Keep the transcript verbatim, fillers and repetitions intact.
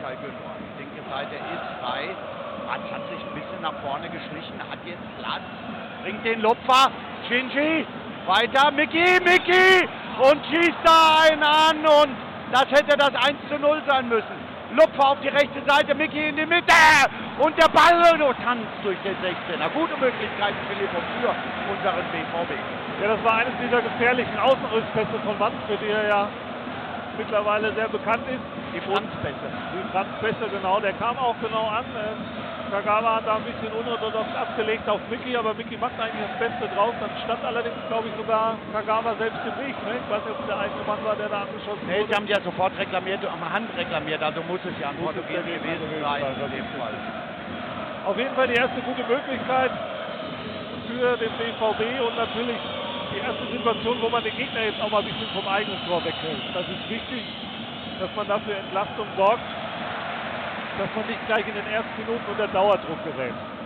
Pascal Günther. Die linke Seite ist frei. Mats hat sich ein bisschen nach vorne geschlichen, hat jetzt Platz, bringt den Lupfer, Shinji, weiter, Mickey, Mickey und schießt da einen an und das hätte das eins zu null sein müssen. Lupfer auf die rechte Seite, Mickey in die Mitte und der Ball oh, tanzt durch den sechzehner. Gute Möglichkeiten, Filippo, für unseren B V B. Ja, das war eines dieser gefährlichen Außenrisspässe von Manfred, die er ja mittlerweile sehr bekannt ist. Die Franzpässe. Die Franzpässe, genau, der kam auch genau an. Kagawa hat da ein bisschen unorthodox abgelegt auf Mickey, aber Mickey macht eigentlich das Beste draus. Dann stand allerdings, glaube ich, sogar Kagawa selbst im Weg. Ne? Ich weiß nicht, ob es der eigene Mann war, der da angeschossen nee, wurde. Sie haben ja sofort reklamiert, am Hand reklamiert, also muss es ja ein Portugiesen gewesen sein. In dem Fall. Auf jeden Fall die erste gute Möglichkeit für den B V B und natürlich die erste Situation, wo man den Gegner jetzt auch mal ein bisschen vom eigenen Tor weghält. Das ist wichtig, dass man dafür Entlastung sorgt, dass man nicht gleich in den ersten Minuten unter Dauerdruck gerät.